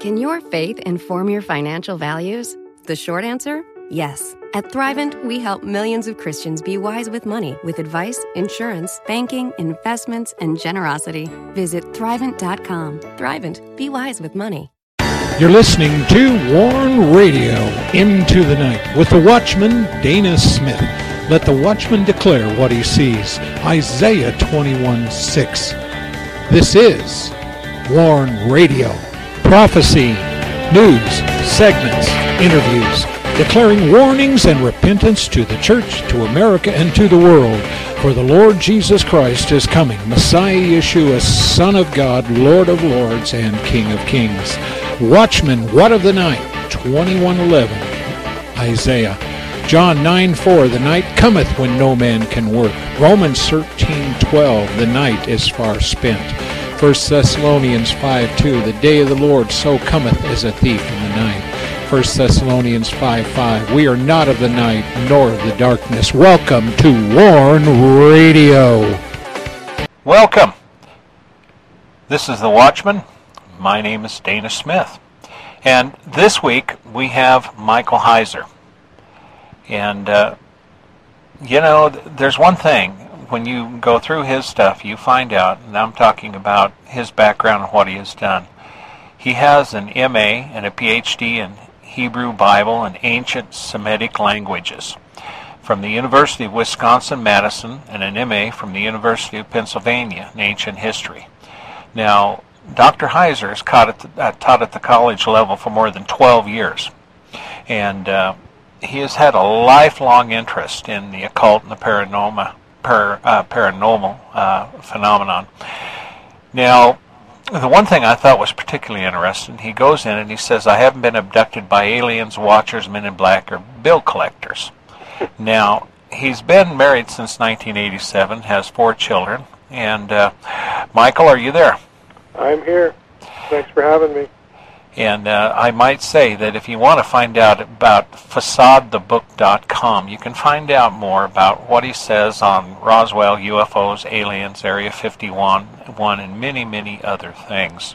Can your faith inform your financial values? The short answer, yes. At Thrivent, we help millions of Christians be wise with money with advice, insurance, banking, investments, and generosity. Visit Thrivent.com. Thrivent, be wise with money. You're listening to Warn Radio, Into the Night, with the Watchman, Dana Smith. Let the Watchman declare what he sees. Isaiah 21:6. This is Warn Radio. Prophecy, news, segments, interviews, declaring warnings and repentance to the church, to America, and to the world. For the Lord Jesus Christ is coming, Messiah Yeshua, Son of God, Lord of lords, and King of kings. Watchman, what of the night? 21:11, Isaiah. John 9:4, the night cometh when no man can work. Romans 13:12, the night is far spent. 1 Thessalonians 5:2, the day of the Lord so cometh as a thief in the night. 1 Thessalonians 5:5, we are not of the night nor of the darkness. Welcome to Warn Radio. Welcome. This is the Watchman. My name is Dana Smith. And this week we have Michael Heiser. And, there's one thing. When you go through his stuff, you find out, and I'm talking about his background and what he has done. He has an MA and a PhD in Hebrew Bible and ancient Semitic languages from the University of Wisconsin-Madison and an MA from the University of Pennsylvania in ancient history. Now, Dr. Heiser has taught at the college level for more than 12 years, and he has had a lifelong interest in the occult and the paranormal phenomenon. Now, the one thing I thought was particularly interesting, he goes in and he says, I haven't been abducted by aliens, watchers, men in black, or bill collectors. Now, he's been married since 1987, has 4 children, and Michael, are you there? I'm here. Thanks for having me. And I might say that if you want to find out about FacadeTheBook.com, you can find out more about what he says on Roswell, UFOs, aliens, Area 51, and many, many other things.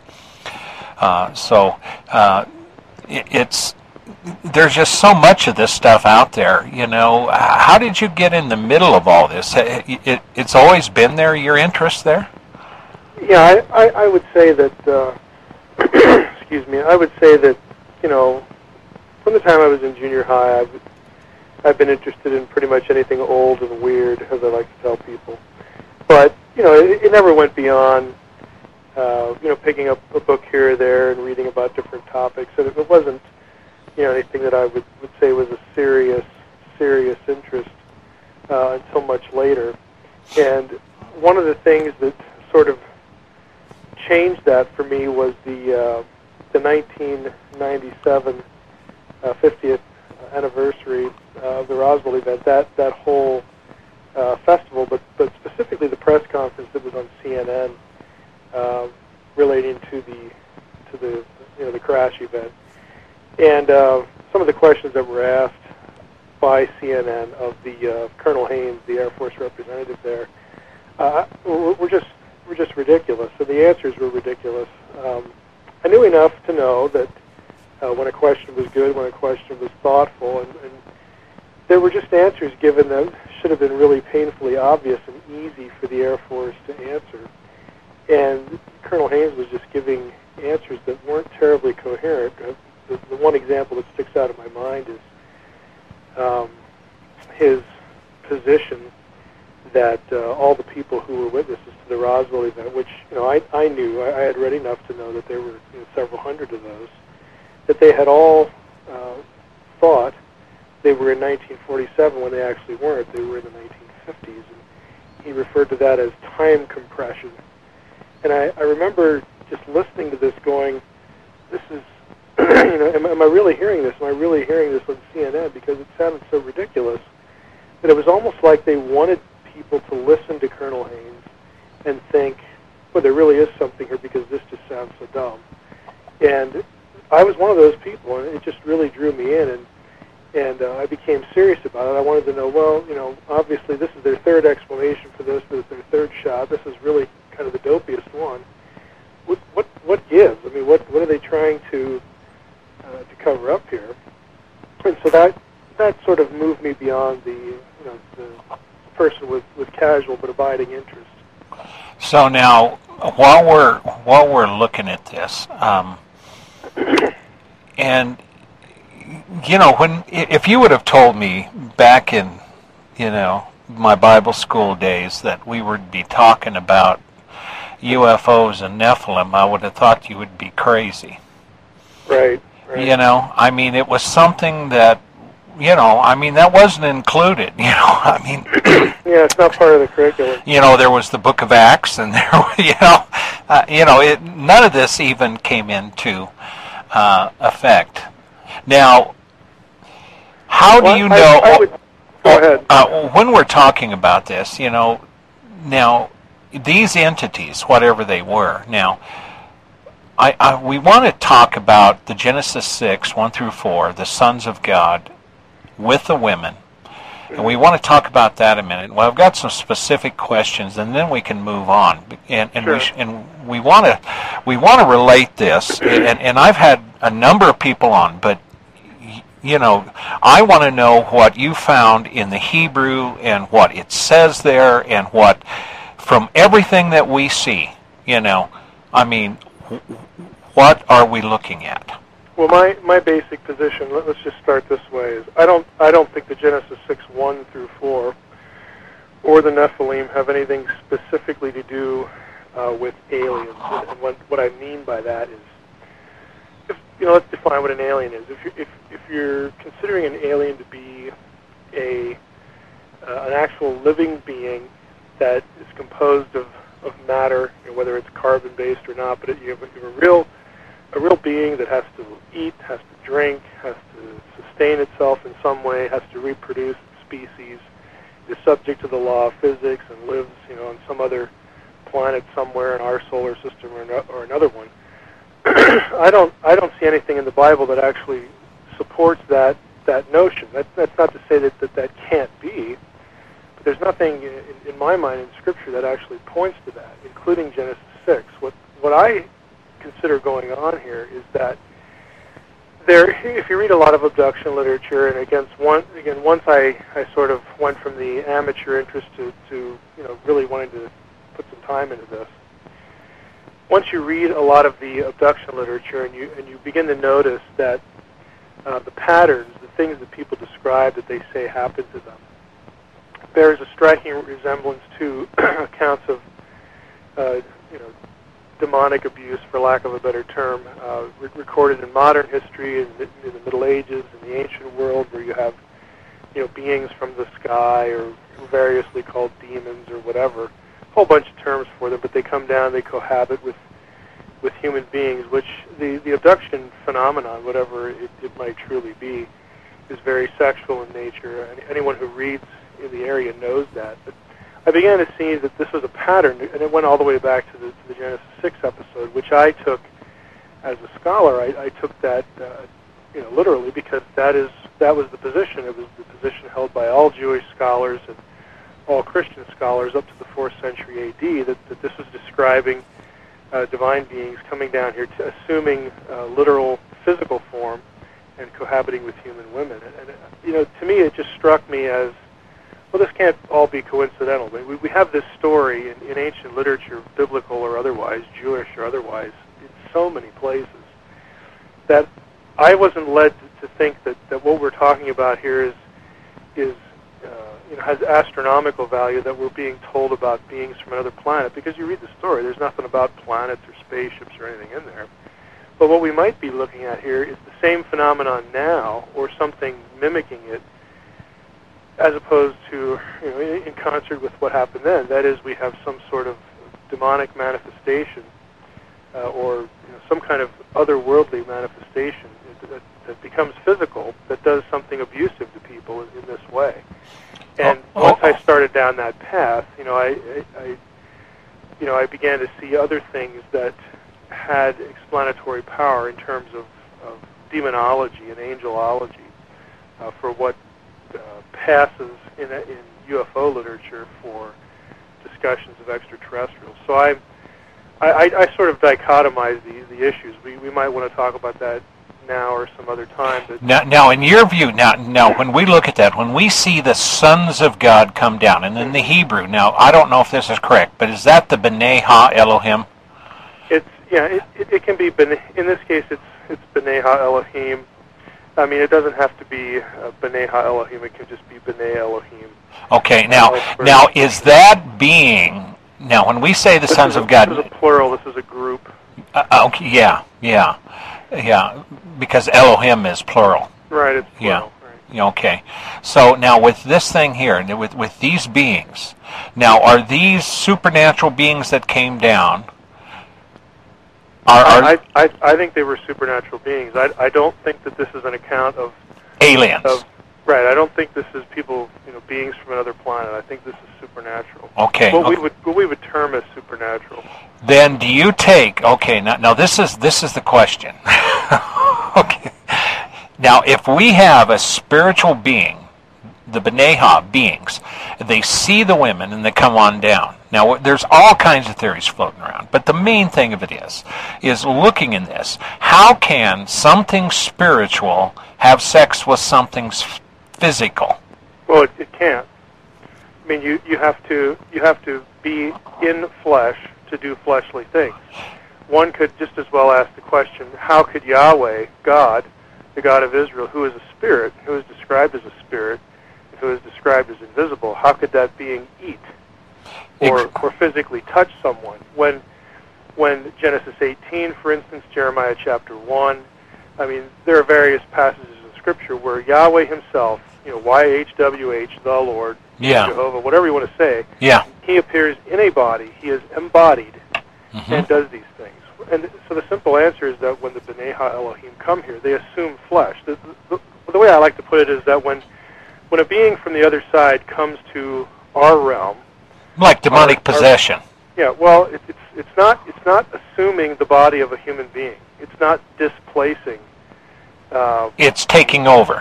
There's just so much of this stuff out there. You know, how did you get in the middle of all this? It's always been there, your interest there? Yeah, I would say that... Excuse me. I would say that, from the time I was in junior high, I've been interested in pretty much anything old and weird, as I like to tell people. But, it never went beyond, picking up a book here or there and reading about different topics. And it wasn't, anything that I would say was a serious interest until much later. And one of the things that sort of changed that for me was the 1997 50th anniversary of the Roswell event. That whole festival, but specifically the press conference that was on CNN relating to the crash event, and some of the questions that were asked by CNN of the Colonel Haynes, the Air Force representative there, were just ridiculous. So the answers were ridiculous. I knew enough to know that when a question was good, when a question was thoughtful, and there were just answers given that should have been really painfully obvious and easy for the Air Force to answer. And Colonel Haynes was just giving answers that weren't terribly coherent. The one example that sticks out in my mind is his position that all the people who were witnesses to the Roswell event, which I knew, I had read enough to know that there were several hundred of those, that they had all thought they were in 1947 when they actually weren't. They were in the 1950s, and he referred to that as time compression. And I remember just listening to this, going, "This is, am I really hearing this? Am I really hearing this on CNN?" Because it sounded so ridiculous that it was almost like they wanted people to listen to Colonel Haynes and think, well, there really is something here because this just sounds so dumb. And I was one of those people, and it just really drew me in, and I became serious about it. I wanted to know, well, obviously this is their third explanation for this, but it's their third shot. This is really kind of the dopiest one. what gives? I mean, what are they trying to cover up here? And so that sort of moved me beyond the person with casual but abiding interest. So now, while we're looking at this, and if you would have told me back in my Bible school days that we would be talking about UFOs and Nephilim, I would have thought you would be crazy. Right. I mean, it was something that, that wasn't included, Yeah, it's not part of the curriculum. There was the Book of Acts, and there, none of this even came into effect. Now, how do you know? I would, go ahead. When we're talking about this, now these entities, whatever they were, now. We want to talk about the Genesis 6, 1 through 4, the sons of God with the women. And we want to talk about that a minute. Well, I've got some specific questions, and then we can move on. And sure. we want to relate this. And I've had a number of people on, but I want to know what you found in the Hebrew and what it says there, and what from everything that we see. What are we looking at? Well, my basic position, let's just start this way, is I don't think the Genesis 6, 1 through 4 or the Nephilim have anything specifically to do with aliens. And what I mean by that is, let's define what an alien is. If you're considering an alien to be an actual living being that is composed of matter, whether it's carbon-based or not, but you have a real being that has to eat, has to drink, has to sustain itself in some way, has to reproduce its species, is subject to the law of physics, and lives, on some other planet somewhere in our solar system or another one. I don't see anything in the Bible that actually supports that notion. That's not to say that can't be. There's nothing in my mind in Scripture that actually points to that, including Genesis 6. What I consider going on here is that if you read a lot of abduction literature, and once I sort of went from the amateur interest to really wanting to put some time into this. Once you read a lot of the abduction literature, and you begin to notice that the patterns, the things that people describe that they say happen to them, bears a striking resemblance to accounts of, demonic abuse, for lack of a better term, recorded in modern history, in the Middle Ages, in the ancient world, where you have, beings from the sky, or variously called demons or whatever, a whole bunch of terms for them, but they come down, they cohabit with human beings, which the abduction phenomenon, whatever it might truly be, is very sexual in nature. And anyone who reads in the area knows that. But I began to see that this was a pattern, and it went all the way back to the Genesis 6 episode, which I took as a scholar. I took that, literally, because that was the position. It was the position held by all Jewish scholars and all Christian scholars up to the 4th century A.D. that this was describing divine beings coming down here, assuming literal physical form and cohabiting with human women. And to me, it just struck me as, well, this can't all be coincidental. We have this story in ancient literature, biblical or otherwise, Jewish or otherwise, in so many places, that I wasn't led to think that what we're talking about here has astronomical value, that we're being told about beings from another planet, because you read the story, there's nothing about planets or spaceships or anything in there. But what we might be looking at here is the same phenomenon now, or something mimicking it, as opposed to, in concert with what happened then. That is, we have some sort of demonic manifestation, or some kind of otherworldly manifestation that becomes physical, that does something abusive to people in this way. And once I started down that path, I began to see other things that had explanatory power in terms of demonology and angelology for what passes in UFO literature for discussions of extraterrestrials. So I sort of dichotomize the issues. We might want to talk about that now or some other time. But now, in your view, now, when we look at that, when we see the sons of God come down, and in the Hebrew, now, I don't know if this is correct, but is that the B'nai Ha Elohim? It can be, in this case, it's B'nai Ha Elohim. I mean, it doesn't have to be B'nai Ha Elohim. It can just be B'nai Elohim. Okay, now is that being, now, when we say the sons of God... This is a plural. This is a group. Okay, yeah, because Elohim is plural. Right, it's plural. Yeah. Right. Okay. So now with this thing here, with these beings, now are these supernatural beings that came down? I think they were supernatural beings. I don't think that this is an account of aliens. Right. I don't think this is people, beings from another planet. I think this is supernatural. Okay. What we would term as supernatural. Then do you take, okay, now this is the question. Okay. Now, if we have a spiritual being, the B'nai Ha beings, they see the women and they come on down. Now, there's all kinds of theories floating around, but the main thing of it is looking in this. How can something spiritual have sex with something physical? Well, it can't. I mean, you have to be in flesh to do fleshly things. One could just as well ask the question, how could Yahweh, God, the God of Israel, who is a spirit, who is described as a spirit, and who is described as invisible, how could that being eat or physically touch someone? When Genesis 18, for instance, Jeremiah chapter 1, I mean, there are various passages in Scripture where Yahweh himself, YHWH, the Lord, Jehovah, whatever you want to say, he appears in a body, he is embodied, and does these things. And so the simple answer is that when the B'nai Ha Elohim come here, they assume flesh. The way I like to put it is that when a being from the other side comes to our realm, like demonic possession. Well, it's not assuming the body of a human being. It's not displacing. It's taking over.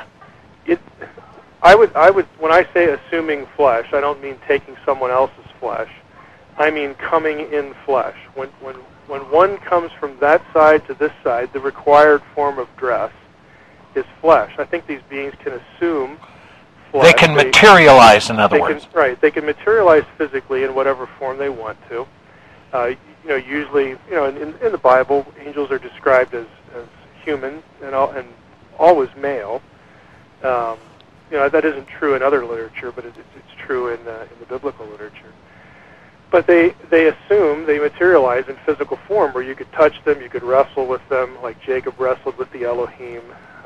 I would when I say assuming flesh, I don't mean taking someone else's flesh. I mean coming in flesh. When one comes from that side to this side, the required form of dress is flesh. I think these beings can assume flesh. They can materialize, in other words. Right. They can materialize physically in whatever form they want to. Usually, in the Bible, angels are described as human and always male. That isn't true in other literature, but it's true in the biblical literature. But they assume, they materialize in physical form, where you could touch them, you could wrestle with them, like Jacob wrestled with the Elohim.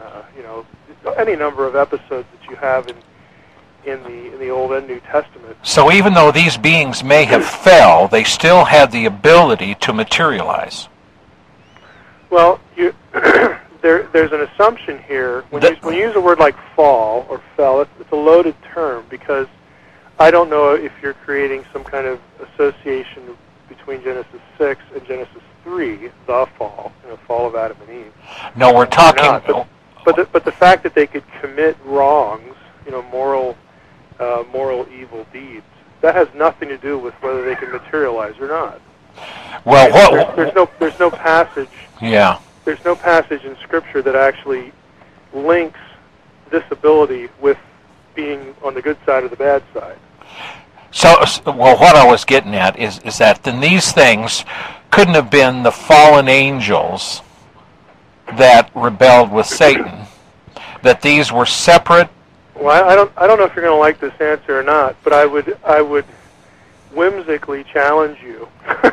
Any number of episodes that you have in the Old and New Testament. So even though these beings may have fell, they still had the ability to materialize. Well, there's an assumption here. When you use a word like fall or fell, it's a loaded term, because I don't know if you're creating some kind of association between Genesis 6 and Genesis 3, the fall, fall of Adam and Eve. No, we're talking... But the fact that they could commit wrongs, moral evil deeds, that has nothing to do with whether they can materialize or not. Well, there's no passage. Yeah. There's no passage in Scripture that actually links this ability with being on the good side or the bad side. So, what I was getting at is that then these things couldn't have been the fallen angels that rebelled with Satan, that these were separate. Well, I don't know if you're going to like this answer or not, but I would whimsically challenge you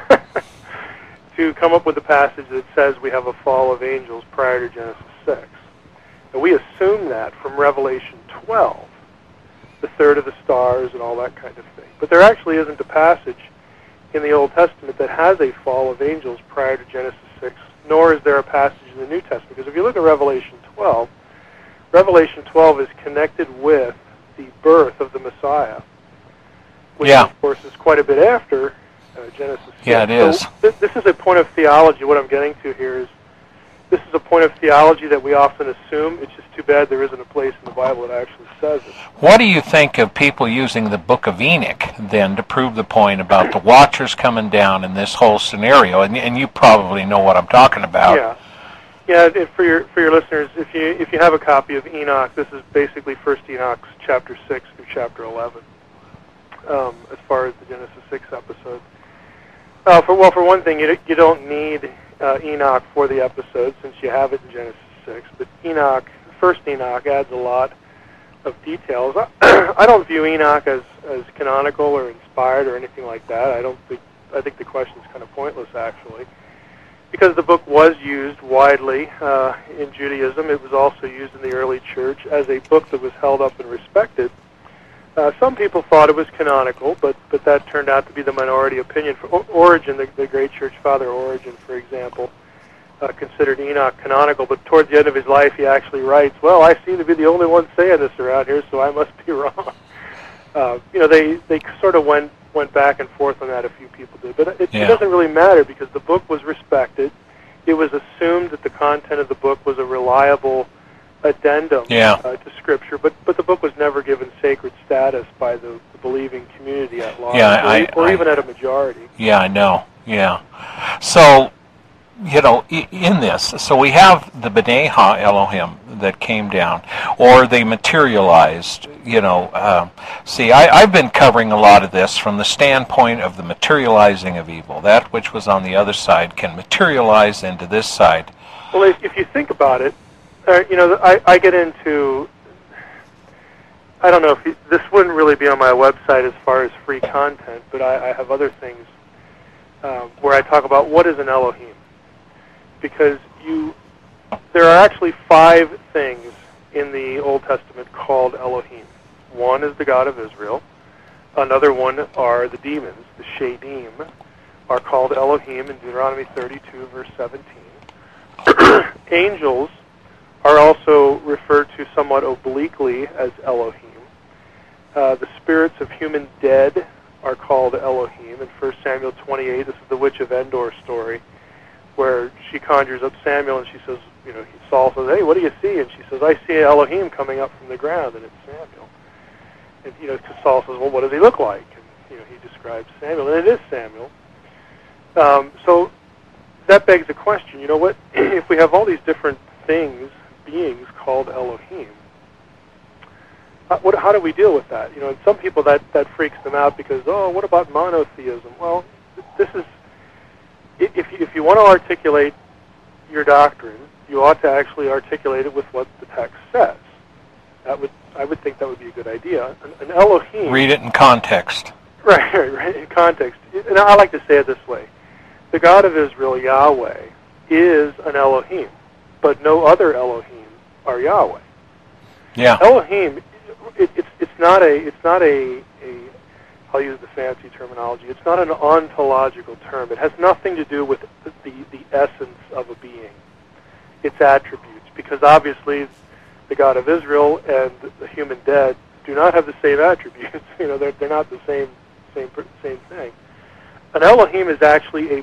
to come up with a passage that says we have a fall of angels prior to Genesis 6. And we assume that from Revelation 12, the third of the stars and all that kind of thing. But there actually isn't a passage in the Old Testament that has a fall of angels prior to Genesis 6, nor is there a passage in the New Testament. Because if you look at Revelation 12 is connected with the birth of the Messiah, which of course is quite a bit after Genesis 6. Yeah, it is. So this is a point of theology. What I'm getting to here this is a point of theology that we often assume. It's just too bad there isn't a place in the Bible that actually says it. What do you think of people using the Book of Enoch, then, to prove the point about the Watchers coming down in this whole scenario? And you probably know what I'm talking about. Yeah. And for your listeners, if you have a copy of Enoch, this is basically 1 Enoch chapter 6 through chapter 11, as far as the Genesis 6 episode. For one thing, you don't need Enoch for the episode, since you have it in Genesis 6. But First Enoch adds a lot of details. I don't view Enoch as canonical or inspired or anything like that. I think the question is kind of pointless, actually, because the book was used widely in Judaism. It was also used in the early church as a book that was held up and respected. Some people thought it was canonical, but that turned out to be the minority opinion. For Origen, the great church father Origen, for example, considered Enoch canonical, but towards the end of his life he actually writes, well, I seem to be the only one saying this around here, so I must be wrong. They sort of went back and forth on that, a few people did. But it doesn't really matter, because the book was respected. It was assumed that the content of the book was a reliable addendum to Scripture, but the book was never given sacred status by the believing community at large, or even at a majority. Yeah, I know. Yeah. So, in this, so we have the B'nai Ha-Elohim that came down, or they materialized, See, I've been covering a lot of this from the standpoint of the materializing of evil. That which was on the other side can materialize into this side. Well, if you think about it, I get into, I don't know if this wouldn't really be on my website as far as free content, but I have other things where I talk about what is an Elohim. Because there are actually 5 things in the Old Testament called Elohim. One is the God of Israel. Another one are the demons, the Shadim, are called Elohim in Deuteronomy 32, verse 17. Angels are also referred to somewhat obliquely as Elohim. The spirits of human dead are called Elohim. In 1 Samuel 28, this is the Witch of Endor story, where she conjures up Samuel, and she says, Saul says, hey, what do you see? And she says, I see Elohim coming up from the ground, and it's Samuel. And, because Saul says, well, what does he look like? And, he describes Samuel, and it is Samuel. So that begs the question, what, if we have all these different beings called Elohim, how do we deal with that? And some people that freaks them out because, what about monotheism? Well, this is, if you want to articulate your doctrine, you ought to actually articulate it with what the text says. I would think that would be a good idea. An Elohim. Read it in context. Right, in context. And I like to say it this way: the God of Israel, Yahweh, is an Elohim, but no other Elohim are Yahweh. Yeah. Elohim, it's not a I'll use the fancy terminology. It's not an ontological term. It has nothing to do with the essence of a being, its attributes, because obviously the God of Israel and the human dead do not have the same attributes. They're not the same thing. An Elohim is actually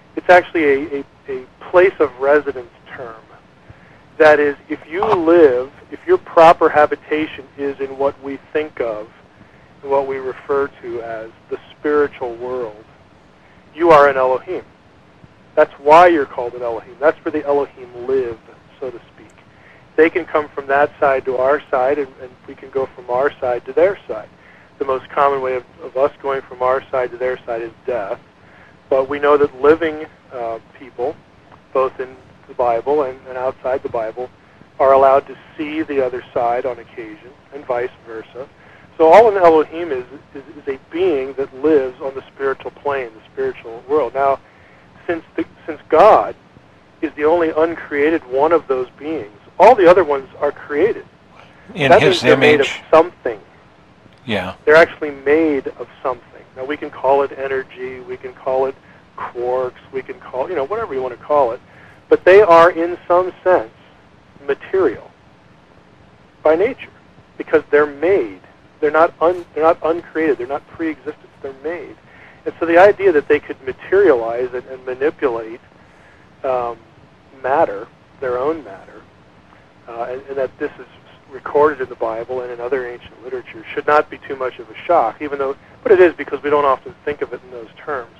a place of residence term. That is, if your proper habitation is in what we think of, what we refer to as the spiritual world, you are an Elohim. That's why you're called an Elohim. That's where the Elohim live, so to speak. They can come from that side to our side, and we can go from our side to their side. The most common way of us going from our side to their side is death. But we know that living people, both in the Bible and outside the Bible, are allowed to see the other side on occasion, and vice versa. So all an Elohim is a being that lives on the spiritual plane, the spiritual world. Now, since God is the only uncreated one of those beings, all the other ones are created. In that His means they're made image. of something. Yeah. They're actually made of something. Now, we can call it energy, we can call it quarks, we can call, whatever you want to call it, but they are, in some sense, material by nature, because they're made. They're not uncreated. They're not pre-existent. They're made. And so the idea that they could materialize and manipulate matter their own matter, and that this is recorded in the Bible and in other ancient literature should not be too much of a shock, but it is, because we don't often think of it in those terms.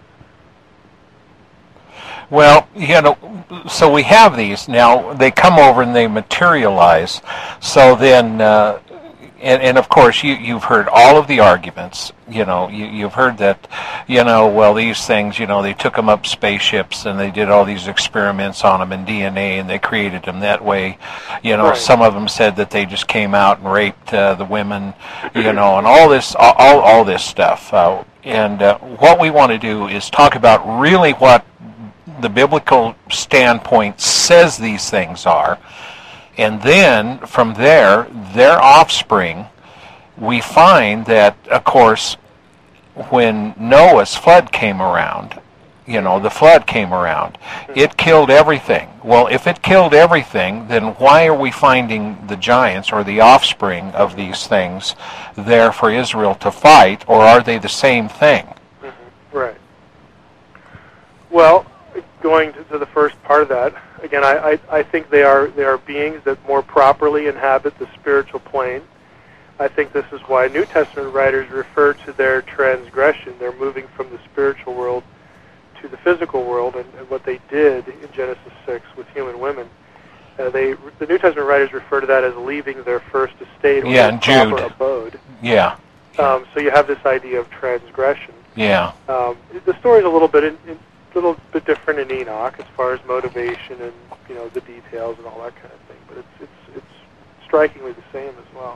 Well, so we have these now. They come over and they materialize. So then, and of course, you've heard all of the arguments. You've heard that, well, these things, they took them up spaceships and they did all these experiments on them in DNA and they created them that way. Right. Some of them said that they just came out and raped the women, and all this stuff. And what we want to do is talk about really what the biblical standpoint says these things are, and then from there, their offspring, we find that, of course, when Noah's flood came around, the flood came around, it killed everything. Well, if it killed everything, then why are we finding the giants or the offspring of these things there for Israel to fight, or are they the same thing? Mm-hmm. Right. Well, going to the first part of that, again, I think they are beings that more properly inhabit the spiritual plane. I think this is why New Testament writers refer to their transgression. They're moving from the spiritual world to the physical world, and what they did in Genesis 6 with human women. The New Testament writers refer to that as leaving their first estate or their proper abode. Yeah. So you have this idea of transgression. Yeah. The story's a little bit different in Enoch as far as motivation and the details and all that kind of thing, but it's strikingly the same as well.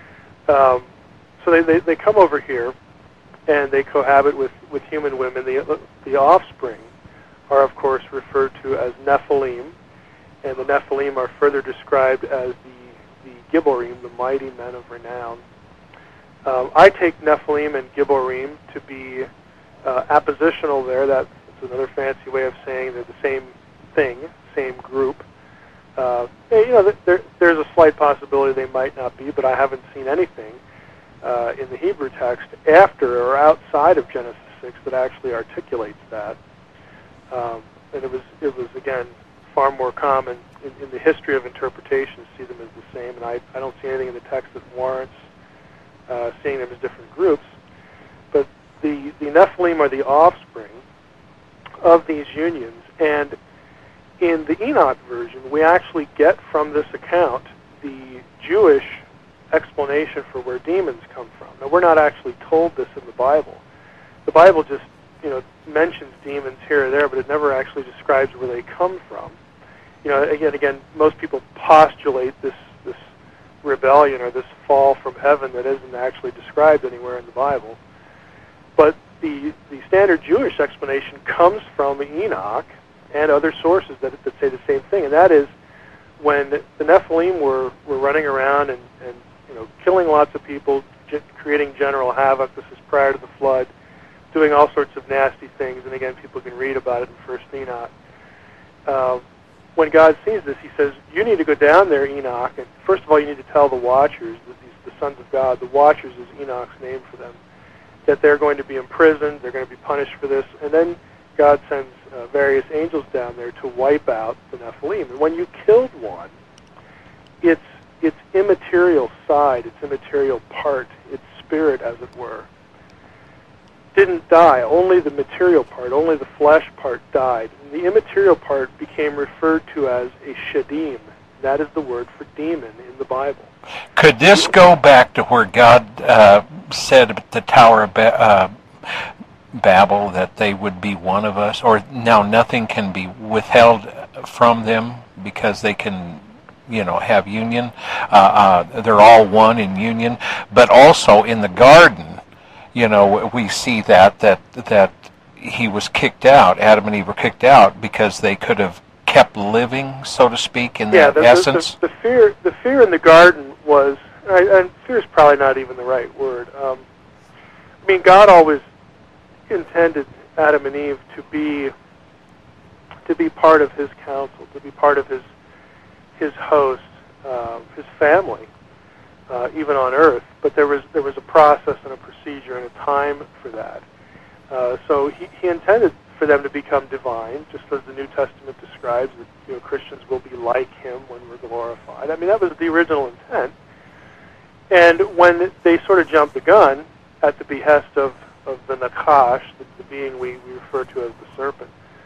So they come over here and they cohabit with human women. The offspring are of course referred to as Nephilim, and the Nephilim are further described as the Gibborim, the mighty men of renown. I take Nephilim and Gibborim to be appositional there. That's another fancy way of saying they're the same thing, same group. There's a slight possibility they might not be, but I haven't seen anything in the Hebrew text after or outside of Genesis 6 that actually articulates that. And it was again far more common in the history of interpretation to see them as the same, and I don't see anything in the text that warrants seeing them as different groups. But the Nephilim are the offspring of these unions, and in the Enoch version, we actually get from this account the Jewish explanation for where demons come from. Now, we're not actually told this in the Bible. The Bible just, mentions demons here or there, but it never actually describes where they come from. Again, most people postulate this rebellion or this fall from heaven that isn't actually described anywhere in the Bible. But the standard Jewish explanation comes from Enoch and other sources that say the same thing, and that is when the Nephilim were running around and killing lots of people, creating general havoc. This is prior to the flood, doing all sorts of nasty things, and again, people can read about it in First Enoch. When God sees this, he says, you need to go down there, Enoch, and first of all, you need to tell the Watchers, the sons of God, the Watchers is Enoch's name for them, that they're going to be imprisoned, they're going to be punished for this, and then God sends various angels down there to wipe out the Nephilim. And when you killed one, its immaterial side, its immaterial part, its spirit, as it were, didn't die. Only the material part, only the flesh part died. And the immaterial part became referred to as a shadim. That is the word for demon in the Bible. Could this go back to where God said at the Tower of Babel that they would be one of us, or now nothing can be withheld from them because they can, have union. They're all one in union. But also in the garden, we see that he was kicked out. Adam and Eve were kicked out because they could have kept living, so to speak, in that essence. The fear in the garden was, and fear is probably not even the right word. God always intended Adam and Eve to be part of his council, to be part of his host, his family, even on earth. But there was a process and a procedure and a time for that. So he intended for them to become divine, just as the New Testament describes that, you know, Christians will be like him when we're glorified. I mean, that was the original intent. And when they sort of jumped the gun at the behest of the Nakash, the being we refer to as the serpent,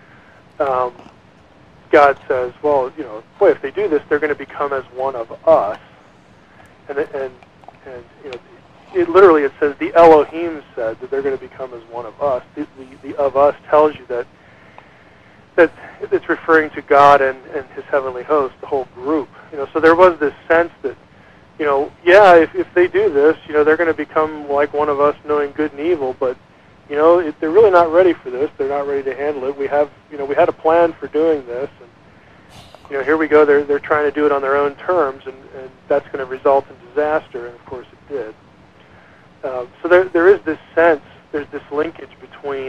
God says, well, you know, boy, if they do this, they're going to become as one of us. And you know, it says the Elohim said that they're going to become as one of us. The of us tells you that it's referring to God and his heavenly host, the whole group. You know, so there was this sense that, you know, yeah, if they do this, you know, they're going to become like one of us, knowing good and evil. But, you know, they're really not ready for this. They're not ready to handle it. We had a plan for doing this, and, you know, here we go. They're trying to do it on their own terms, and that's going to result in disaster. And of course, it did. So there is this sense. There's this linkage between,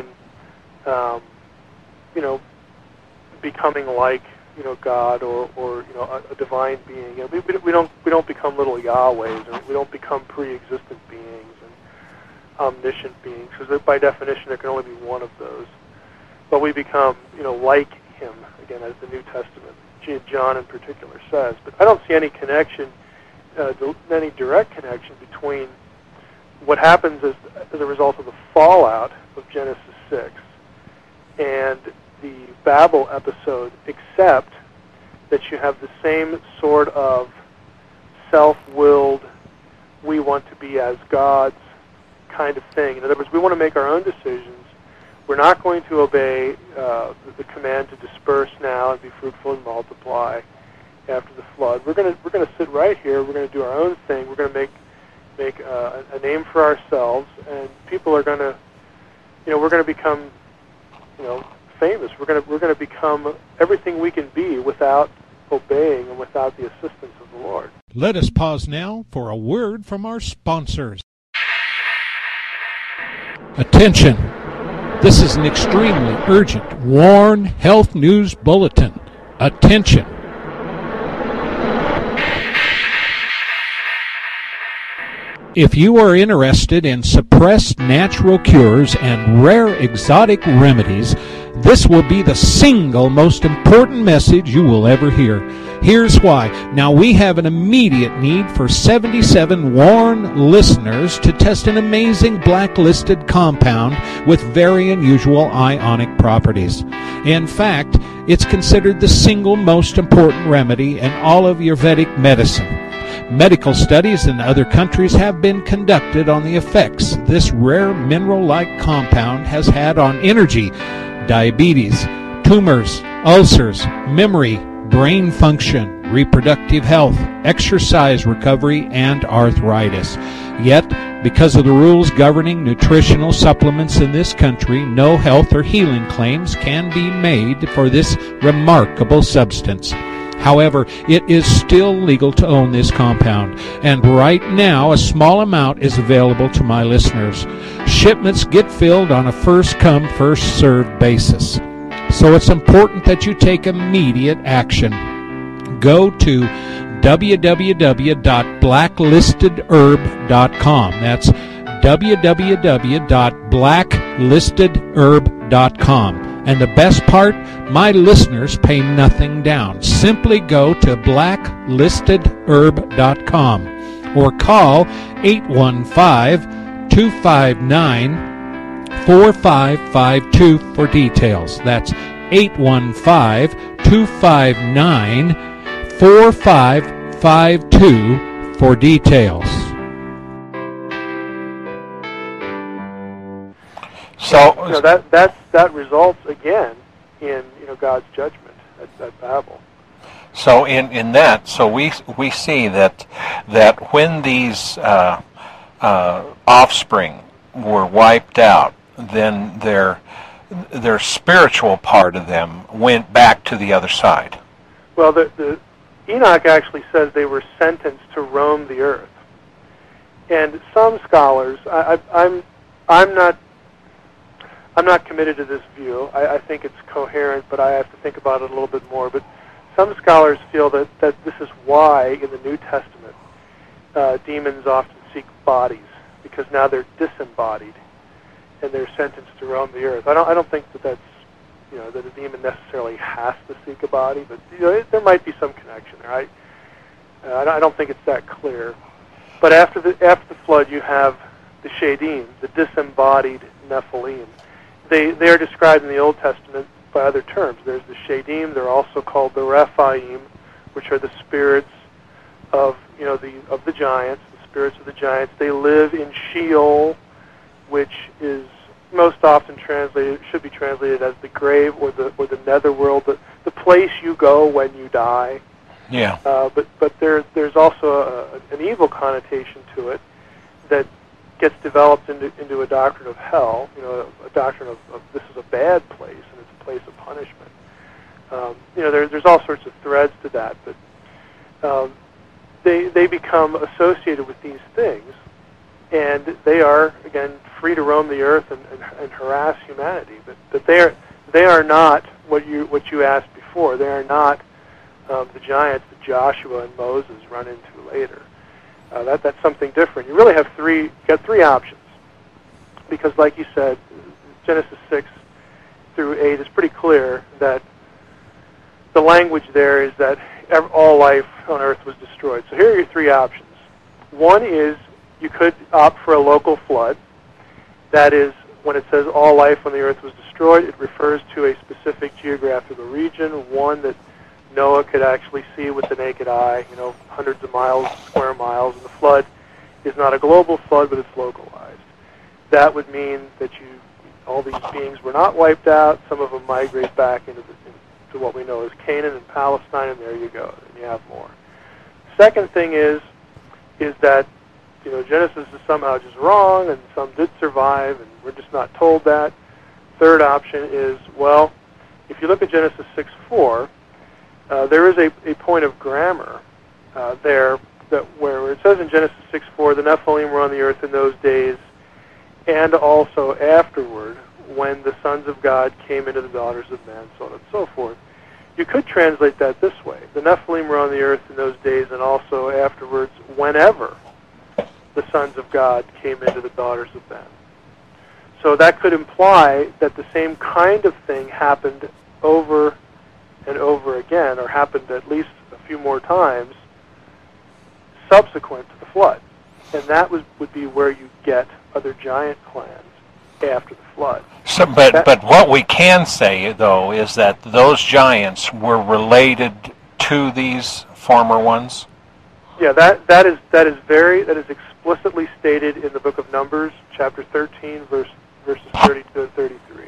you know, becoming like, you know, God or you know, a divine being. You know, we don't become little Yahwehs, or we don't become pre-existent beings and omniscient beings, because by definition there can only be one of those. But we become, you know, like him, again, as the New Testament, John in particular, says. But I don't see any connection, any direct connection between what happens as a result of the fallout of Genesis 6 and the Babel episode, except that you have the same sort of self-willed, we want to be as gods kind of thing. In other words, we want to make our own decisions. We're not going to obey the command to disperse now and be fruitful and multiply after the flood. We're going to sit right here. We're going to do our own thing. We're going to make a name for ourselves, and people are going to, you know, we're going to become, you know, famous. We're going to become everything we can be without obeying and without the assistance of the Lord. Let us pause now for a word from our sponsors. Attention! This is an extremely urgent WARN Health News Bulletin. Attention! If you are interested in suppressed natural cures and rare exotic remedies, this will be the single most important message you will ever hear. Here's why. Now, we have an immediate need for 77 WARN listeners to test an amazing blacklisted compound with very unusual ionic properties. In fact, it's considered the single most important remedy in all of Ayurvedic medicine. Medical studies in other countries have been conducted on the effects this rare mineral-like compound has had on energy, diabetes, tumors, ulcers, memory, brain function, reproductive health, exercise recovery, and arthritis. Yet, because of the rules governing nutritional supplements in this country, no health or healing claims can be made for this remarkable substance. However, it is still legal to own this compound, and right now a small amount is available to my listeners. Shipments get filled on a first-come, first-served basis. So it's important that you take immediate action. Go to www.blacklistedherb.com. That's www.blacklistedherb.com. And the best part, my listeners pay nothing down. Simply go to blacklistedherb.com or call 815-259-4552 for details. That's 815-259-4552 for details. So you know, that results again in, you know, God's judgment at Babel. So in that, so we see that when these offspring were wiped out, then their spiritual part of them went back to the other side. Well, the Enoch actually says they were sentenced to roam the earth, and some scholars, I'm not committed to this view. I think it's coherent, but I have to think about it a little bit more. But some scholars feel that this is why in the New Testament demons often seek bodies, because now they're disembodied and they're sentenced to roam the earth. I don't think that that's that a demon necessarily has to seek a body, but there might be some connection there. I don't think it's that clear. But after the flood, you have the Shadim, the disembodied Nephilim. They are described in the Old Testament by other terms. There's the Shadim. They're also called the Rephaim, which are the spirits of the giants. The spirits of the giants. They live in Sheol, which is most often should be translated as the grave or the netherworld, the place you go when you die. Yeah. But there's also an evil connotation to it that gets developed into a doctrine of hell. A doctrine of this is a bad place and it's a place of punishment. There's all sorts of threads to that, but they become associated with these things, and they are again free to roam the earth and harass humanity. But they are not what you asked before. They are not the giants that Joshua and Moses run into later. That's something different. You really have three options, because like you said, Genesis 6 through 8 is pretty clear that the language there is that all life on earth was destroyed. So here are your three options. One is you could opt for a local flood. That is, when it says all life on the earth was destroyed, it refers to a specific geographical region, one that Noah could actually see with the naked eye, hundreds of miles, square miles, and the flood is not a global flood, but it's localized. That would mean that all these beings were not wiped out. Some of them migrate back into what we know as Canaan and Palestine, and there you go, and you have more. Second thing is that Genesis is somehow just wrong, and some did survive, and we're just not told that. Third option is, well, if you look at Genesis 6:4, there is a point of grammar there where it says in Genesis 6:4, the Nephilim were on the earth in those days, and also afterward, when the sons of God came into the daughters of man, so on and so forth. You could translate that this way: the Nephilim were on the earth in those days, and also afterwards, whenever the sons of God came into the daughters of men. So that could imply that the same kind of thing happened over and over again, or happened at least a few more times subsequent to the flood. And that would be where you get other giant clans after the flood. So, but what we can say, though, is that those giants were related to these former ones? Yeah, that is explicitly stated in the book of Numbers, chapter 13, verses 32 and 33.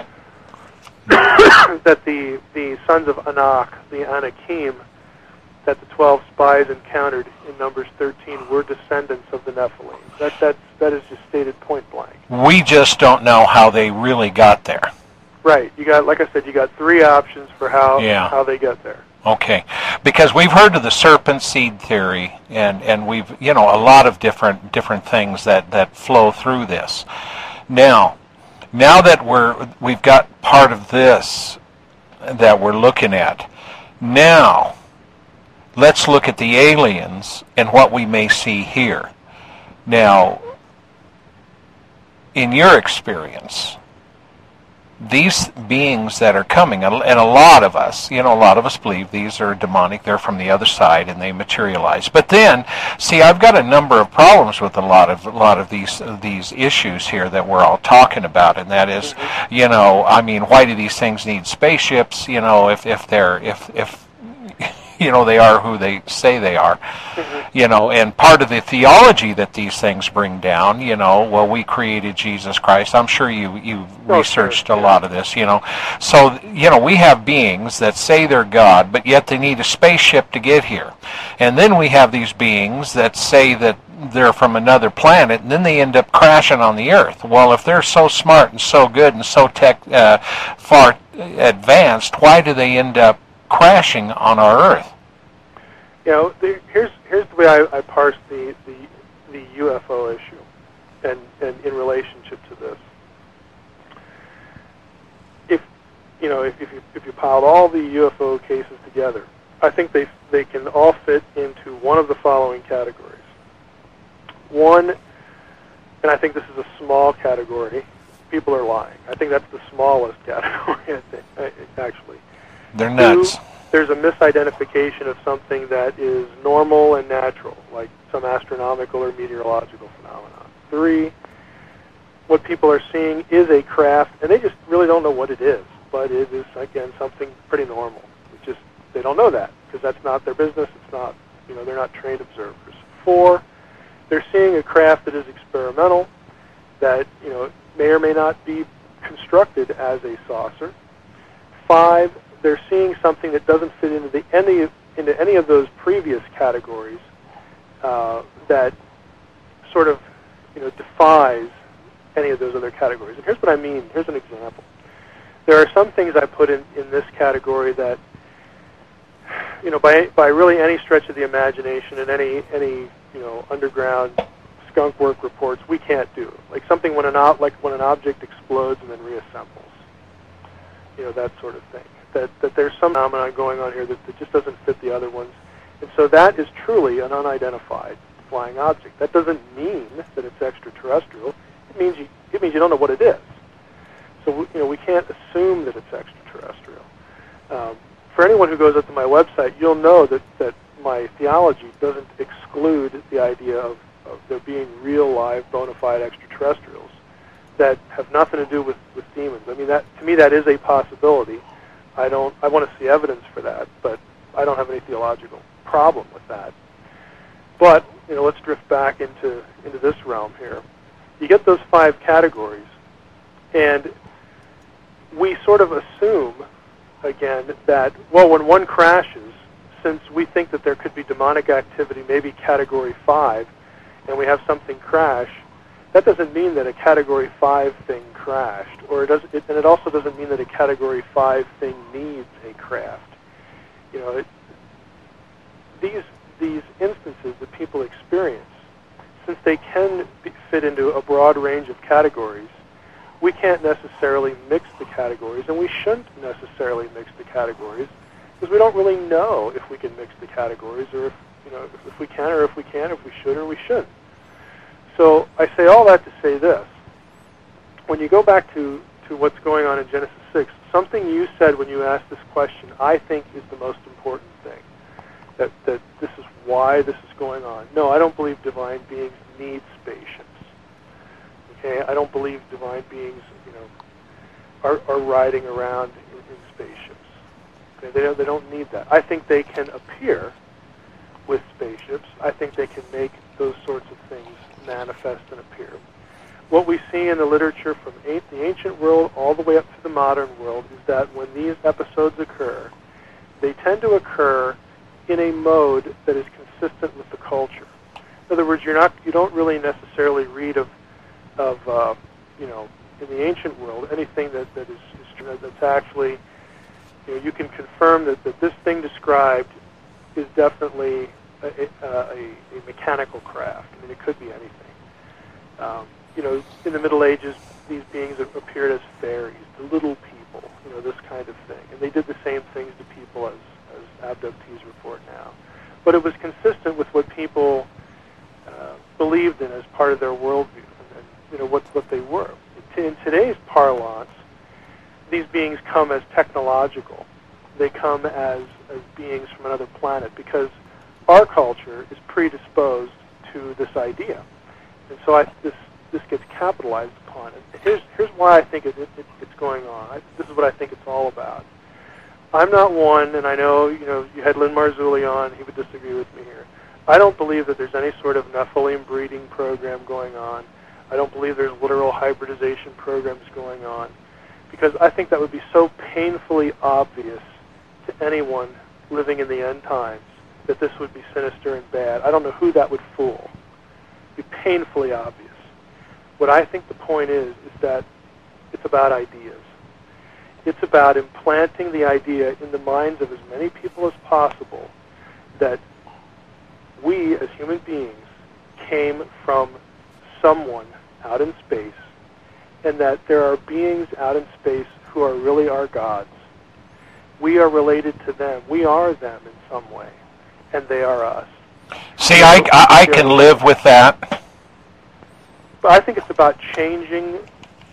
That the sons of Anak, the Anakim, that the 12 spies encountered in Numbers 13 were descendants of the Nephilim. That is just stated point blank. We just don't know how they really got there. Right. Like I said, you got three options for how they get there. Okay, because we've heard of the serpent seed theory, and we've a lot of different things that flow through this. Now that we've got part of this that we're looking at, now let's look at the aliens and what we may see here. Now, in your experience, these beings that are coming, and a lot of us believe these are demonic, they're from the other side, and they materialize. But then, see, I've got a number of problems with a lot of these issues here that we're all talking about, and that is, why do these things need spaceships? If they are who they say they are, and part of the theology that these things bring down, we created Jesus Christ. I'm sure you've researched a lot of this, So, we have beings that say they're God, but yet they need a spaceship to get here. And then we have these beings that say that they're from another planet, and then they end up crashing on the Earth. Well, if they're so smart and so good and so far advanced, why do they end up crashing on our Earth? Here's the way I parse the UFO issue, and in relationship to this. If you piled all the UFO cases together, I think they can all fit into one of the following categories. One, and I think this is a small category, people are lying. I think that's the smallest category, actually. They're nuts. 2, there's a misidentification of something that is normal and natural, like some astronomical or meteorological phenomenon. 3, what people are seeing is a craft, and they just really don't know what it is, but it is, again, something pretty normal. It's just they don't know that because that's not their business. It's not, they're not trained observers. 4, they're seeing a craft that is experimental, that may or may not be constructed as a saucer. 5, they're seeing something that doesn't fit into any of those previous categories that sort of defies any of those other categories. And here's what I mean. Here's an example. There are some things I put in this category that by really any stretch of the imagination and any underground skunk work reports we can't do. Like something when an object explodes and then reassembles. That sort of thing. That there's some phenomenon going on here that just doesn't fit the other ones. And so that is truly an unidentified flying object. That doesn't mean that it's extraterrestrial. It means you don't know what it is. So we can't assume that it's extraterrestrial. For anyone who goes up to my website, you'll know that my theology doesn't exclude the idea of there being real, live, bona fide extraterrestrials that have nothing to do with demons. I mean, to me that is a possibility. I want to see evidence for that, but I don't have any theological problem with that. But let's drift back into this realm here. You get those 5 categories, and we sort of assume, again, that, well, when one crashes, since we think that there could be demonic activity, maybe Category 5, and we have something crash, that doesn't mean that a Category 5 thing crashed, and it also doesn't mean that a Category 5 thing needs a craft. These instances that people experience, since they can fit into a broad range of categories, we can't necessarily mix the categories, and we shouldn't necessarily mix the categories, because we don't really know if we can mix the categories, or if we can, or if we can't, if we should, or we shouldn't. So I say all that to say this. When you go back to what's going on in Genesis 6, something you said when you asked this question, I think is the most important thing, that this is why this is going on. No, I don't believe divine beings need spaceships. Okay, I don't believe divine beings, are riding around in spaceships. Okay, they don't need that. I think they can appear with spaceships. I think they can make those sorts of things manifest and appear. What we see in the literature from the ancient world all the way up to the modern world is that when these episodes occur, they tend to occur in a mode that is consistent with the culture. In other words, you don't really necessarily read of in the ancient world anything that's actually, you can confirm that this thing described is definitely a mechanical craft. I mean, it could be anything. In the Middle Ages, these beings appeared as fairies, the little people, this kind of thing. And they did the same things to people as abductees report now. But it was consistent with what people believed in as part of their worldview, and what they were. In today's parlance, these beings come as technological. They come as beings from another planet, because our culture is predisposed to this idea. And so this gets capitalized upon. And here's why I think it's going on. This is what I think it's all about. I'm not one, and I know you had Lynn Marzulli on. He would disagree with me here. I don't believe that there's any sort of Nephilim breeding program going on. I don't believe there's literal hybridization programs going on, because I think that would be so painfully obvious to anyone living in the end times that this would be sinister and bad. I don't know who that would fool. It would be painfully obvious. What I think the point is that it's about ideas. It's about implanting the idea in the minds of as many people as possible that we, as human beings, came from someone out in space, and that there are beings out in space who are really our gods. We are related to them. We are them in some way, and they are us. See, I can live with that. But I think it's about changing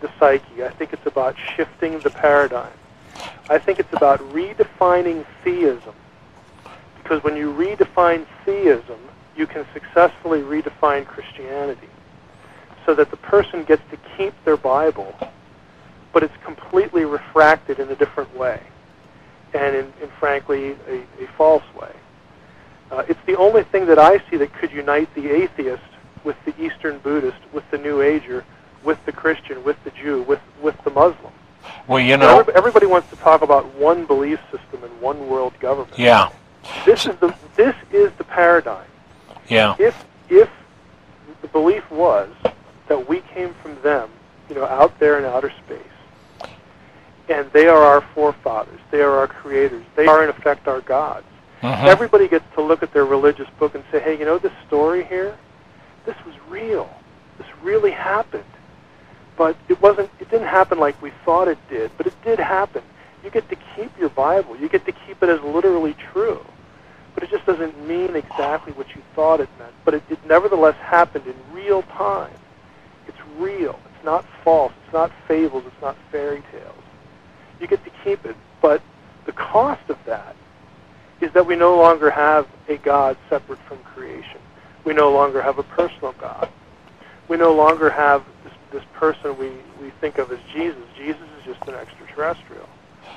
the psyche. I think it's about shifting the paradigm. I think it's about redefining theism. Because when you redefine theism, you can successfully redefine Christianity. So that the person gets to keep their Bible, but it's completely refracted in a different way. And in frankly, a false way. It's the only thing that I see that could unite the atheist with the Eastern Buddhist, with the New Ager, with the Christian, with the Jew, with the Muslim. Well, you know, everybody wants to talk about one belief system and one world government. Yeah. This is the paradigm. Yeah. If the belief was that we came from them, out there in outer space, and they are our forefathers, they are our creators, they are in effect our gods. Mm-hmm. Everybody gets to look at their religious book and say, hey, this story here, this was real. This really happened. But it didn't happen like we thought it did, but it did happen. You get to keep your Bible. You get to keep it as literally true. But it just doesn't mean exactly what you thought it meant. But it nevertheless happened in real time. It's real. It's not false. It's not fables. It's not fairy tales. You get to keep it. But the cost of that is that we no longer have a God separate from creation. We no longer have a personal God. We no longer have this person we think of as Jesus. Jesus is just an extraterrestrial.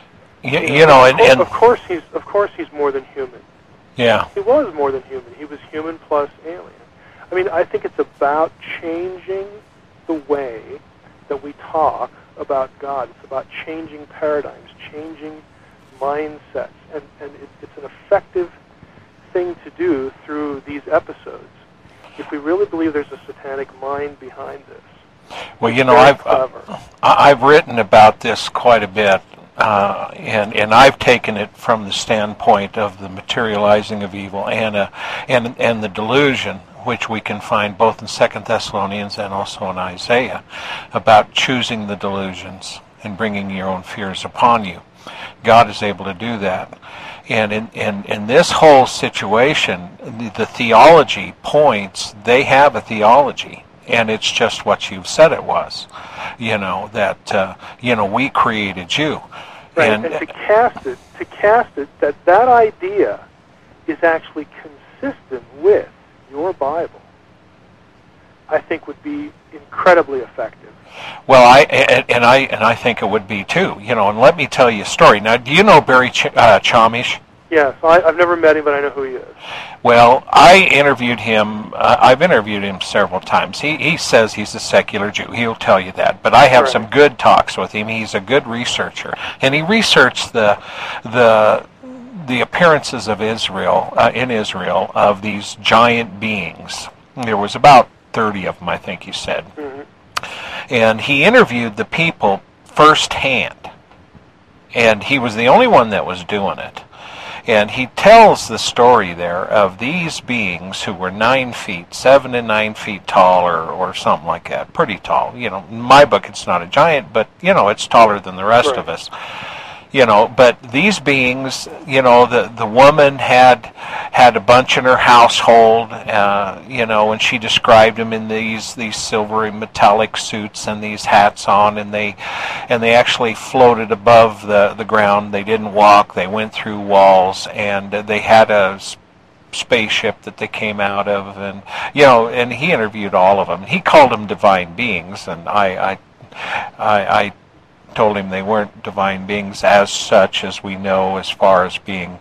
And of course he's more than human. Yeah. He was more than human. He was human plus alien. I mean, I think it's about changing the way that we talk about God. It's about changing paradigms, changing mindsets, and it's an effective thing to do through these episodes. If we really believe there's a satanic mind behind this. Well, I've written about this quite a bit, and I've taken it from the standpoint of the materializing of evil and the delusion, which we can find both in 2 Thessalonians and also in Isaiah, about choosing the delusions and bringing your own fears upon you. God is able to do that. And in this whole situation, the theology points, they have a theology, and it's just what you've said it was. That we created you. Right, and to cast it, that idea is actually consistent with your Bible, I think would be incredibly effective. Well, I think it would be too. And let me tell you a story. Now, do you know Barry Chamish? Yes, I've never met him, but I know who he is. Well, I interviewed him. I've interviewed him several times. He says he's a secular Jew. He'll tell you that. But I have some good talks with him. He's a good researcher, and he researched the appearances of Israel in Israel of these giant beings. There was about 30 of them, I think he said. Mm-hmm. And he interviewed the people firsthand, and he was the only one that was doing it. And he tells the story there of these beings who were 9 feet, 7 and 9 feet tall, or something like that, pretty tall. In my book it's not a giant, but it's taller than the rest of us. But these beings, the woman had a bunch in her household, and she described them in these silvery metallic suits and these hats on, and they actually floated above the ground. They didn't walk. They went through walls, and they had a spaceship that they came out of, and he interviewed all of them. He called them divine beings, and I told him they weren't divine beings as such as we know as far as being,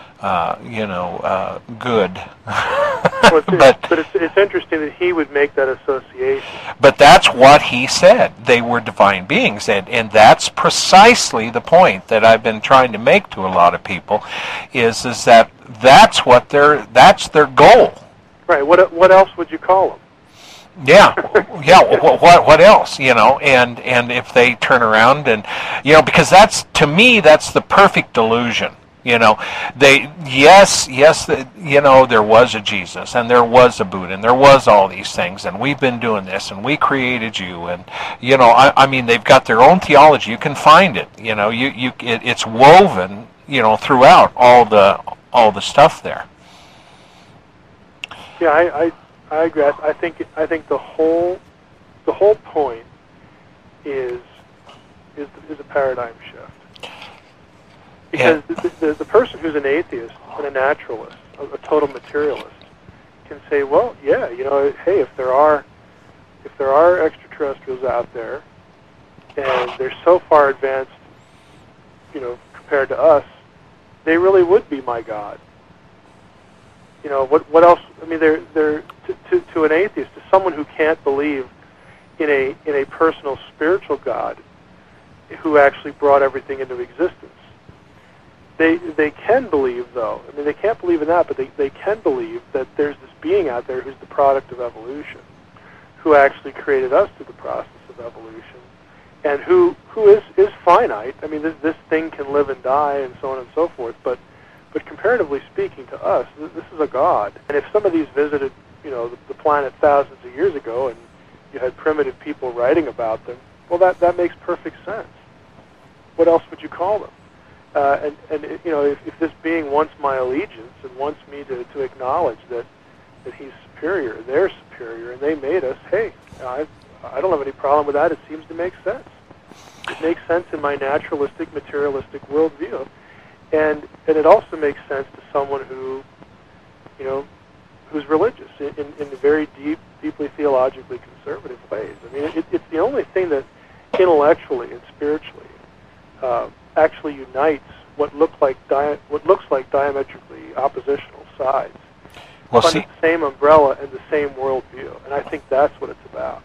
good. But it's interesting that he would make that association. But that's what he said. They were divine beings, and that's precisely the point that I've been trying to make to a lot of people, is that that's their goal. Right. What else would you call them? Yeah. What else? And if they turn around and, because to me that's the perfect delusion. There was a Jesus, and there was a Buddha, and there was all these things, and we've been doing this, and we created you, and I mean they've got their own theology. You can find it. It's woven, throughout all the stuff there. Yeah, I agree. I think the whole point is a paradigm shift. Because the person who's an atheist and a naturalist, a total materialist, can say, well, yeah, hey, if there are extraterrestrials out there, and they're so far advanced, compared to us, they really would be my God. What else? I mean, they're to an atheist, to someone who can't believe in a personal spiritual God who actually brought everything into existence. They can believe, though. I mean, they can't believe in that, but they can believe that there's this being out there who's the product of evolution, who actually created us through the process of evolution, and who is finite. I mean, this thing can live and die and so on and so forth, but comparatively speaking to us, this is a God. And if some of these visited, the planet thousands of years ago, and you had primitive people writing about them, well, that makes perfect sense. What else would you call them? If this being wants my allegiance and wants me to acknowledge that he's superior, they're superior, and they made us, hey, I don't have any problem with that. It seems to make sense. It makes sense in my naturalistic, materialistic worldview. And it also makes sense to someone who, who's religious in very deeply theologically conservative ways. I mean, it's the only thing that intellectually and spiritually actually unites what looks like diametrically oppositional sides under the same umbrella and the same worldview. And I think that's what it's about.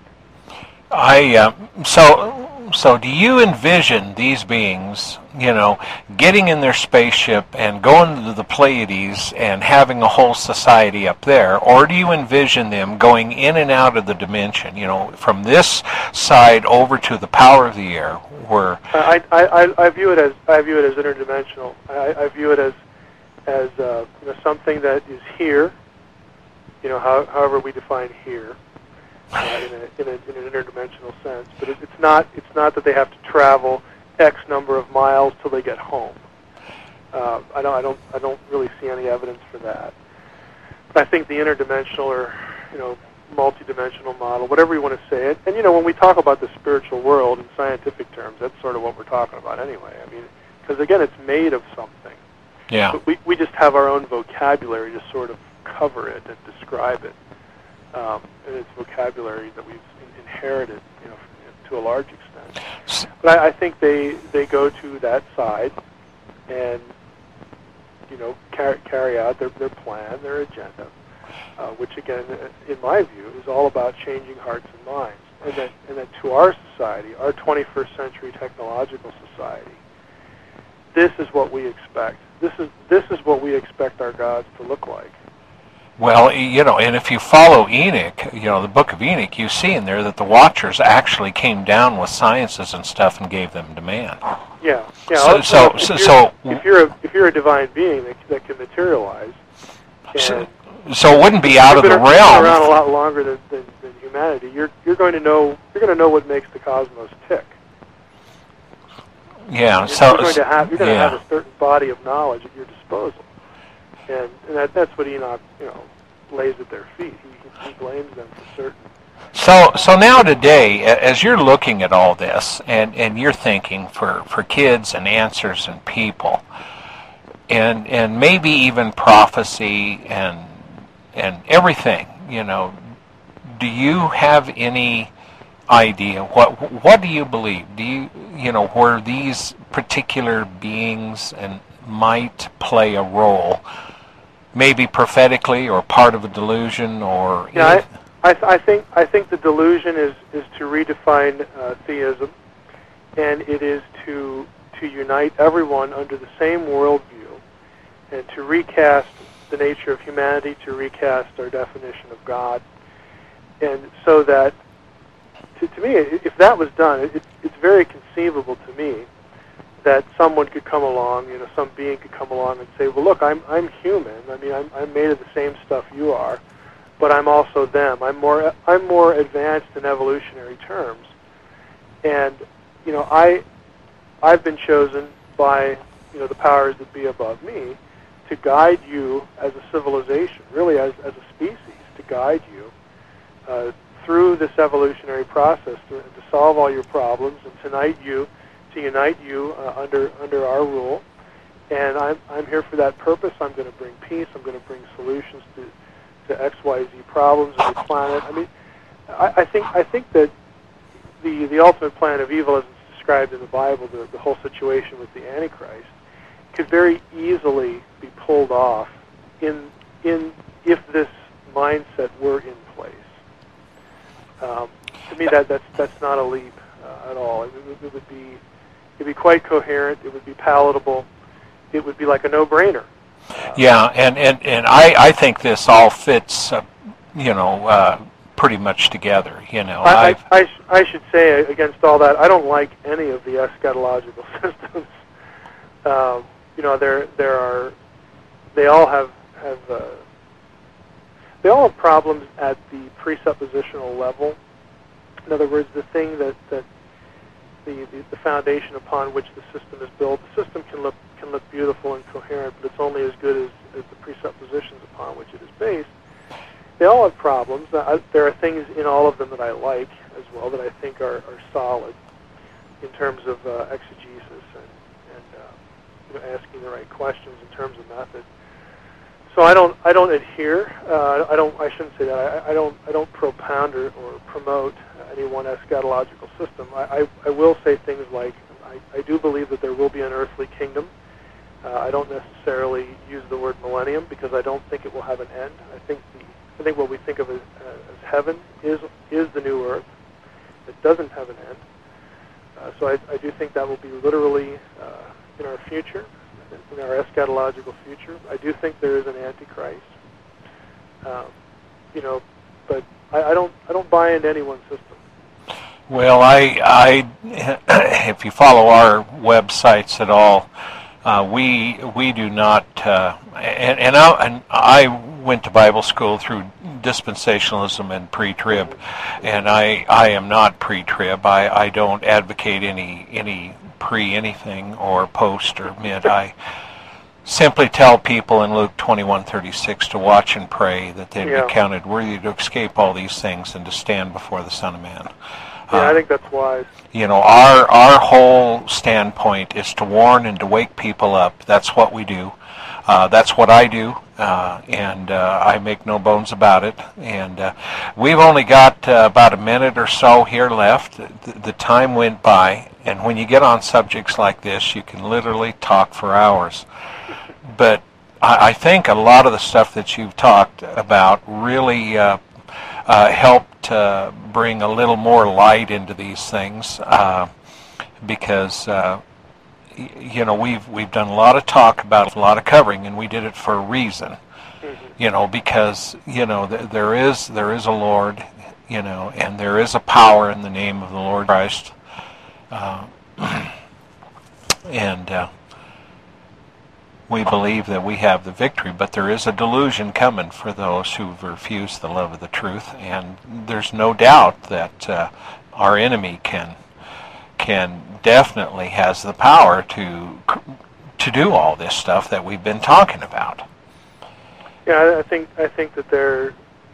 So do you envision these beings, getting in their spaceship and going to the Pleiades and having a whole society up there, or do you envision them going in and out of the dimension, from this side over to the power of the air, where I view it as interdimensional. I view it as something that is here, however we define here. In an interdimensional sense, but it's not that they have to travel X number of miles till they get home. I don't really see any evidence for that. But I think the interdimensional or multidimensional model, whatever you want to say it, and when we talk about the spiritual world in scientific terms, that's sort of what we're talking about anyway. I mean, because again, it's made of something. Yeah. But we just have our own vocabulary to sort of cover it and describe it. And it's vocabulary that we've inherited, to a large extent. But I think they go to that side and, carry out their plan, their agenda, which again, in my view, is all about changing hearts and minds. And that to our society, our 21st century technological society, this is what we expect. This is what we expect our gods to look like. Well, and if you follow Enoch, the book of Enoch, you see in there that the Watchers actually came down with sciences and stuff and gave them demand. Yeah. If you're a divine being that can materialize, so it wouldn't be out of the realm. You've been around a lot longer than humanity. You're going to know what makes the cosmos tick. Yeah. You're going to have a certain body of knowledge at your disposal. And that's what Enoch, lays at their feet. He blames them for certain. So now today, as you're looking at all this, and you're thinking for kids and answers and people, and maybe even prophecy and everything, do you have any idea what do you believe? Do you where these particular beings and might play a role? Maybe prophetically, or part of a delusion, or I think the delusion is to redefine theism, and it is to unite everyone under the same worldview, and to recast the nature of humanity, to recast our definition of God, and so that to me, if that was done, it's very conceivable to me that someone could come along, some being could come along and say, well, look, I'm human. I mean, I'm made of the same stuff you are, but I'm also them. I'm more advanced in evolutionary terms, and I've been chosen by the powers that be above me to guide you as a civilization, really as a species, to guide you through this evolutionary process to solve all your problems and to unite you under our rule. And I'm here for that purpose. I'm going to bring peace. I'm going to bring solutions to XYZ problems of the planet. I mean, I think that the ultimate plan of evil, as it's described in the Bible, the whole situation with the Antichrist, could very easily be pulled off if this mindset were in place. To me, that's not a leap at all. It would be quite coherent. It would be palatable. It would be like a no-brainer. Yeah, and I think this all fits, pretty much together. I should say against all that, I don't like any of the eschatological systems. They all have problems at the presuppositional level. In other words, the thing that the foundation upon which the system is built, the system can look beautiful and coherent, but it's only as good as the presuppositions upon which it is based. They all have problems. There are things in all of them that I like as well, that I think are solid in terms of exegesis and asking the right questions in terms of method. So I don't adhere. I shouldn't say that. I don't propound or promote any one eschatological system. I will say things like I do believe that there will be an earthly kingdom. I don't necessarily use the word millennium because I don't think it will have an end. I think what we think of as heaven is the new earth. It doesn't have an end. So I do think that will be literally in our future, in our eschatological future. I do think there is an Antichrist. But I don't buy into any one system. Well, I if you follow our websites at all, we do not, and I went to Bible school through dispensationalism and pre-trib, and I am not pre-trib. I don't advocate any pre-anything or post or mid. I simply tell people in Luke 21:36 to watch and pray that they'd be counted worthy to escape all these things and to stand before the Son of Man. Yeah, I think that's wise. Our whole standpoint is to warn and to wake people up. That's what we do. That's what I do, and I make no bones about it. And we've only got about a minute or so here left. The time went by, and when you get on subjects like this, you can literally talk for hours. But I think a lot of the stuff that you've talked about really helped bring a little more light into these things, because we've done a lot of talk about a lot of covering, and we did it for a reason. Because there is a Lord, and there is a power in the name of the Lord Christ, and we believe that we have the victory, but there is a delusion coming for those who've refused the love of the truth, and there's no doubt that our enemy can definitely has the power to do all this stuff that we've been talking about. Yeah, I think that they're,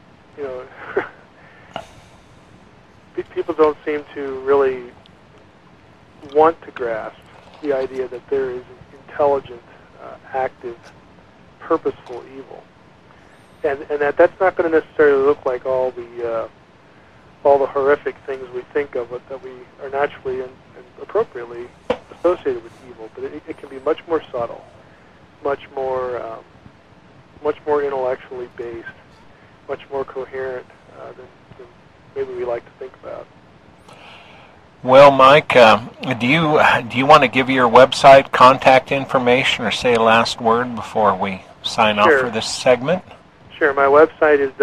people don't seem to really want to grasp the idea that there is intelligent, active, purposeful evil, and that's not going to necessarily look like all the horrific things we think of that we are naturally and appropriately associated with evil. But it can be much more subtle, much more intellectually based, much more coherent than maybe we like to think about. Well, Mike, do you want to give your website contact information or say a last word before we sign off for this segment? Sure. My website is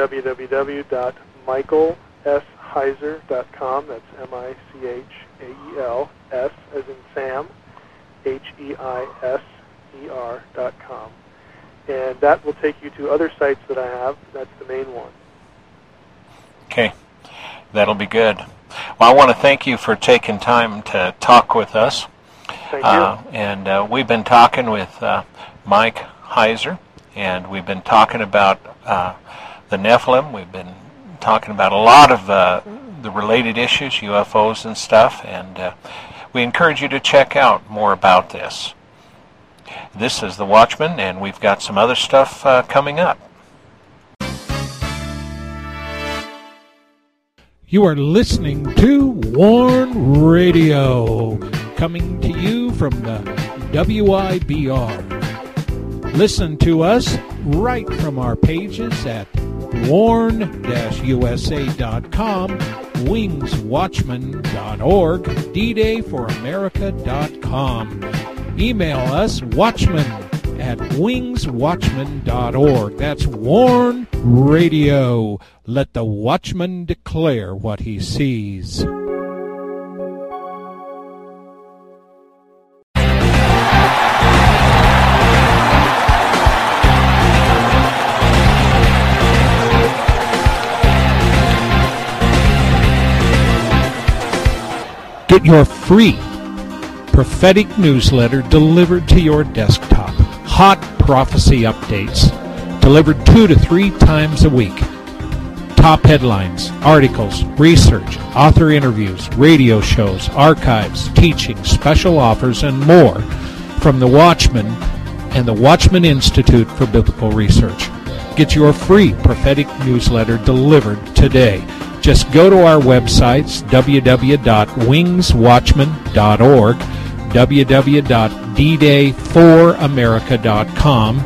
www.michaelsheiser.com. That's Michahael, S as in Sam, HEISER.com. And that will take you to other sites that I have. That's the main one. Okay. That'll be good. Well, I want to thank you for taking time to talk with us. Thank you. And we've been talking with Mike Heiser, and we've been talking about the Nephilim. We've been talking about a lot of the related issues, UFOs and stuff, and we encourage you to check out more about this. This is The Watchman, and we've got some other stuff coming up. You are listening to Warn Radio, coming to you from the WIBR. Listen to us right from our pages at warn-usa.com, wingswatchman.org, ddayforamerica.com. Email us, watchman@wingswatchman.org. That's Warn Radio. Let the watchman declare what he sees. Get your free prophetic newsletter delivered to your desktop. Hot prophecy updates delivered 2 to 3 times a week. Top headlines, articles, research, author interviews, radio shows, archives, teaching, special offers, and more from The Watchman and the Watchman Institute for Biblical Research. Get your free prophetic newsletter delivered today. Just go to our websites, www.wingswatchman.org, www.ddayforamerica.com,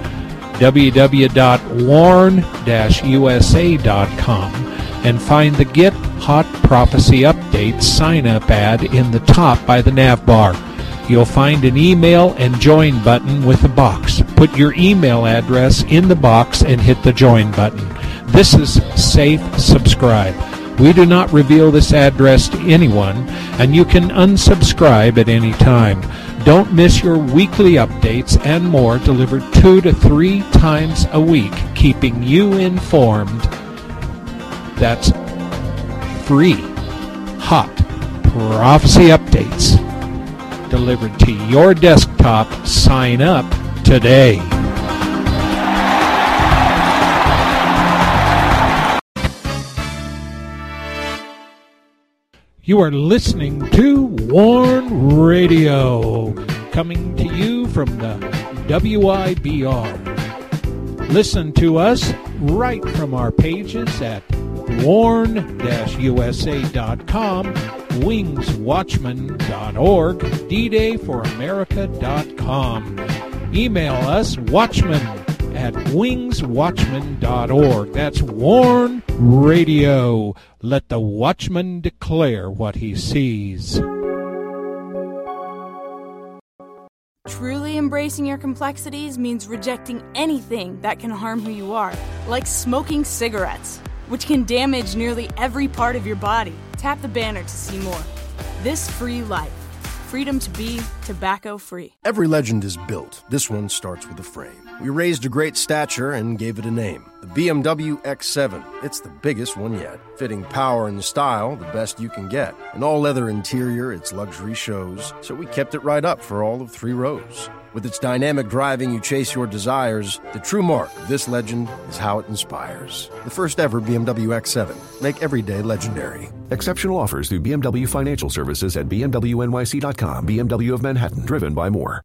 www.warn-usa.com, and find the Get Hot Prophecy Updates sign-up ad in the top by the nav bar. You'll find an email and join button with a box. Put your email address in the box and hit the join button. This is Safe Subscribe. We do not reveal this address to anyone, and you can unsubscribe at any time. Don't miss your weekly updates and more delivered 2 to 3 times a week, keeping you informed. That's free, hot prophecy updates delivered to your desktop. Sign up today. You are listening to Warn Radio, coming to you from the WIBR. Listen to us right from our pages at warn-usa.com, wingswatchman.org, ddayforamerica.com. Email us, watchman@wingswatchman.org. That's Warn Radio. Let the watchman declare what he sees. Truly embracing your complexities means rejecting anything that can harm who you are, like smoking cigarettes, which can damage nearly every part of your body. Tap the banner to see more. This free life. Freedom to be tobacco-free. Every legend is built. This one starts with a frame. We raised a great stature and gave it a name. The BMW X7. It's the biggest one yet. Fitting power and style, the best you can get. An all-leather interior, its luxury shows. So we kept it right up for all of 3 rows. With its dynamic driving, you chase your desires. The true mark of this legend is how it inspires. The first ever BMW X7. Make every day legendary. Exceptional offers through BMW Financial Services at BMWNYC.com. BMW of Manhattan, driven by more.